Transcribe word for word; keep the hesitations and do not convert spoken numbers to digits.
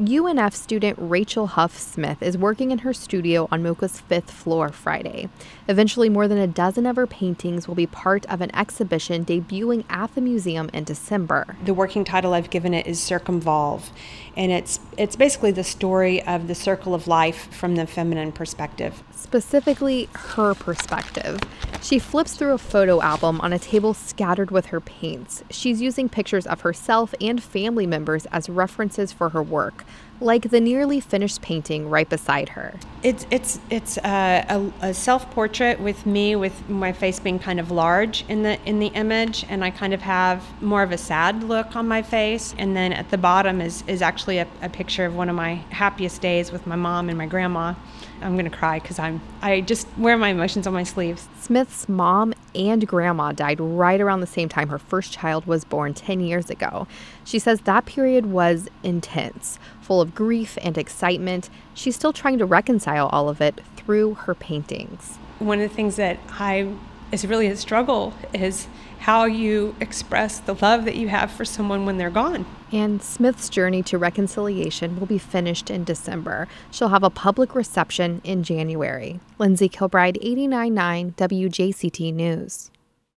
U N F student Rachel Huff Smith is working in her studio on MoCA's fifth floor Friday. Eventually, more than a dozen of her paintings will be part of an exhibition debuting at the museum in December. The working title I've given it is Circumvolve, and it's it's basically the story of the circle of life from the feminine perspective. Specifically, her perspective. She flips through a photo album on a table scattered with her paints. She's using pictures of herself and family members as references for her work, like the nearly finished painting right beside her. It's it's it's a, a, a self-portrait with me, with my face being kind of large in the in the image, and I kind of have more of a sad look on my face. And then at the bottom is is actually a, a picture of one of my happiest days with my mom and my grandma. I'm gonna cry because I'm I just wear my emotions on my sleeves. Smith's mom and grandma died right around the same time her first child was born ten years ago. She says that period was intense, full of grief and excitement. She's still trying to reconcile all of it through her paintings. One of the things that I is really a struggle is how you express the love that you have for someone when they're gone. And Smith's journey to reconciliation will be finished in December. She'll have a public reception in January. Lindsay Kilbride, eighty-nine point nine W J C T News.